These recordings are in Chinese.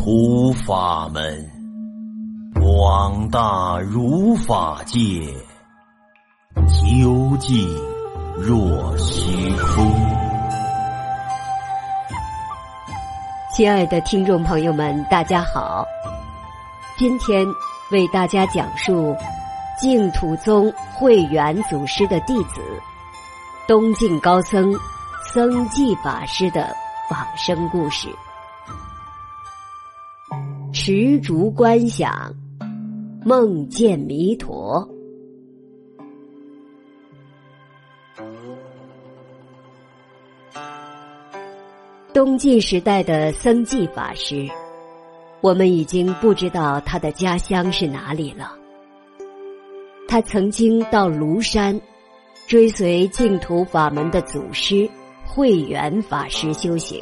土法门，广大如法界，究竟若虚空。 亲爱的听众朋友们，大家好，今天为大家讲述净土宗慧远祖师的弟子东晋高僧僧纪法师的往生故事。持烛观想，梦见弥陀。东晋时代的僧纪法师，我们已经不知道他的家乡是哪里了。他曾经到庐山，追随净土法门的祖师慧远法师修行。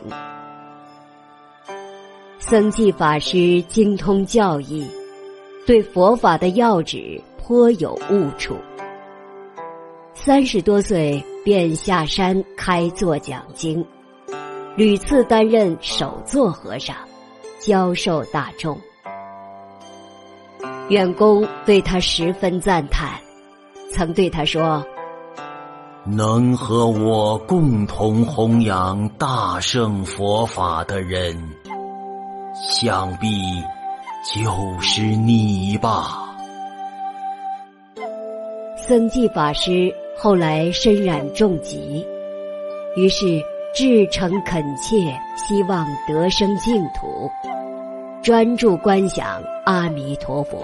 僧纪法师精通教义，对佛法的要旨颇有悟处。30多岁便下山开座讲经，屡次担任首座和尚，教授大众。远公对他十分赞叹，曾对他说： 能和我共同弘扬大乘佛法的人，想必就是你吧。 僧纪法师后来身染重疾，于是至诚恳切，希望得生净土，专注观想阿弥陀佛。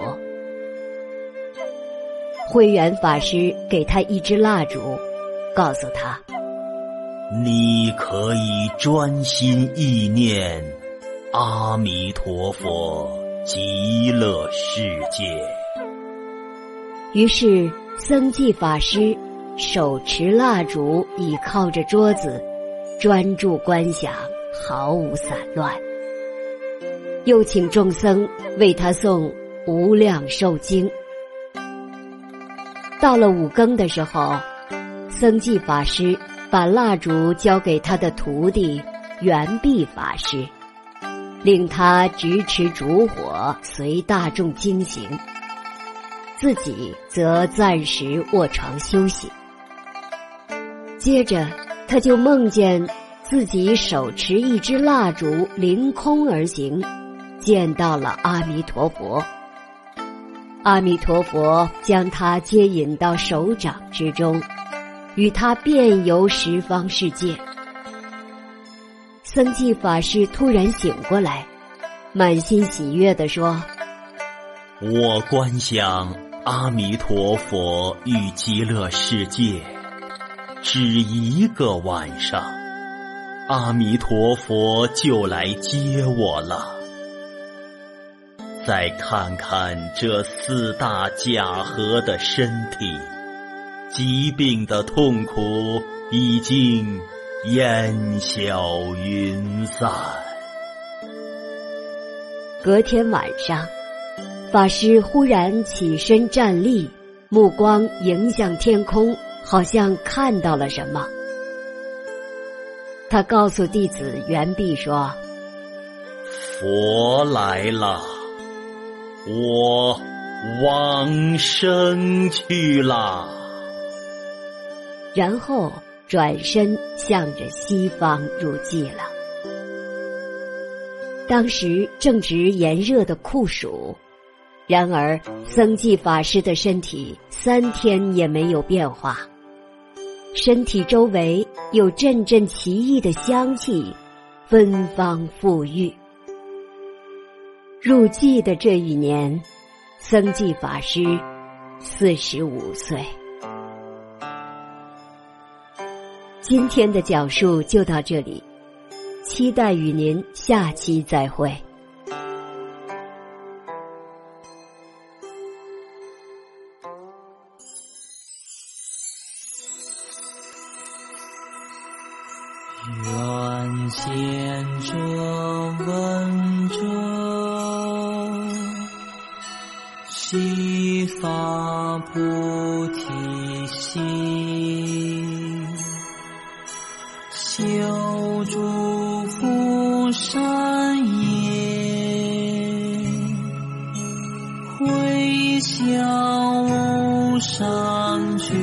慧远法师给他一支蜡烛，告诉他： 你可以专心意念阿弥陀佛极乐世界。 于是僧纪法师手持蜡烛，倚靠着桌子，专注观想，毫无散乱。又请众僧为他诵无量寿经。到了5更的时候，僧纪法师把蜡烛交给他的徒弟圆壁法师，令他执持烛火，随大众经行，自己则暂时卧床休息。接着他就梦见自己手持一支蜡烛凌空而行，见到了阿弥陀佛。阿弥陀佛将他接引到手掌之中，与他遍游十方世界。僧纪法师突然醒过来，满心喜悦地说： 我观想阿弥陀佛与极乐世界只1个晚上，阿弥陀佛就来接我了。再看看这4大假合的身体，疾病的痛苦已经烟消云散。 隔天晚上，法师忽然起身站立，目光迎向天空，好像看到了什么。他告诉弟子圆壁说： 佛来了，我往生去了。 然后转身向着西方入寂了。当时正值炎热的酷暑，然而僧纪法师的身体3天也没有变化，身体周围有阵阵奇异的香气，芬芳馥郁。入寂的这一年，僧纪法师45岁。今天的讲述就到这里，期待与您下期再会。 愿见者闻者，悉发菩提心，修诸福善业， 上觉，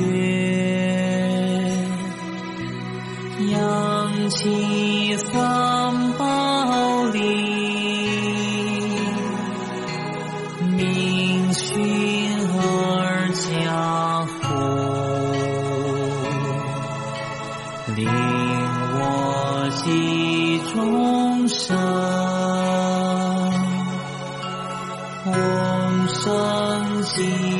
扬起三宝铃，明熏而家父，令我集众生，om 生极